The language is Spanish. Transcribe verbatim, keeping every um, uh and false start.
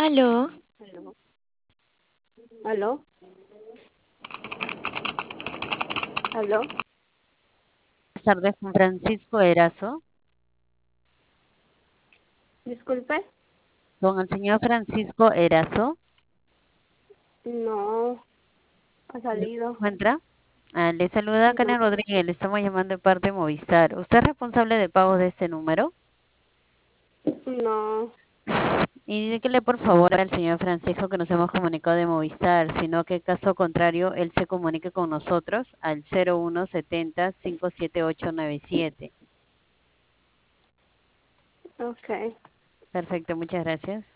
Aló, Aló. Aló. Aló. Buenas tardes, con Francisco Erazo. Disculpe. Con el señor Francisco Erazo. No, ha ¿Se salido. encuentra? Ah, le saluda No, Karen Rodríguez, le estamos llamando de parte de Movistar. ¿Usted es responsable de pagos de este número? no. Y dígale por favor al señor Francisco que nos hemos comunicado de Movistar, sino que caso contrario, él se comunique con nosotros al cero uno setenta, cinco siete ocho nueve siete. Okay. Perfecto, muchas gracias.